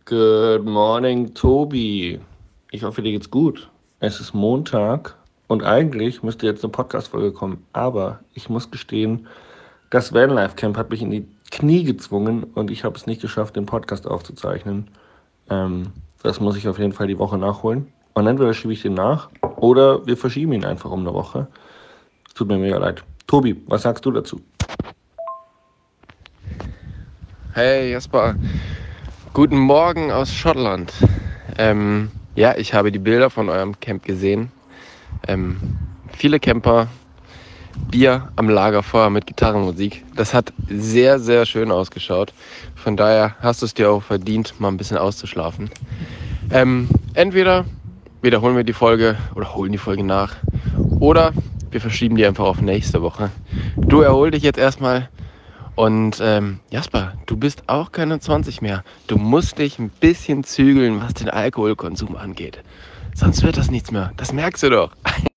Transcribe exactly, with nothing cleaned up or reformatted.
Good morning, Tobi. Ich hoffe, dir geht's gut. Es ist Montag und eigentlich müsste jetzt eine Podcast-Folge kommen, aber ich muss gestehen, das Vanlife Camp hat mich in die Knie gezwungen und ich habe es nicht geschafft, den Podcast aufzuzeichnen. Ähm, das muss ich auf jeden Fall die Woche nachholen. Und entweder schiebe ich den nach oder wir verschieben ihn einfach um eine Woche. Es tut mir mega leid. Tobi, was sagst du dazu? Hey Jasper, guten Morgen aus Schottland. Ähm, ja, ich habe die Bilder von eurem Camp gesehen. Ähm, viele Camper, Bier am Lagerfeuer mit Gitarrenmusik. Das hat sehr, sehr schön ausgeschaut. Von daher hast du es dir auch verdient, mal ein bisschen auszuschlafen. Ähm, entweder wiederholen wir die Folge oder holen die Folge nach oder wir verschieben die einfach auf nächste Woche. Du erhol dich jetzt erstmal. Und ähm, Jasper, du bist auch keine zwanzig mehr. Du musst dich ein bisschen zügeln, was den Alkoholkonsum angeht. Sonst wird das nichts mehr. Das merkst du doch.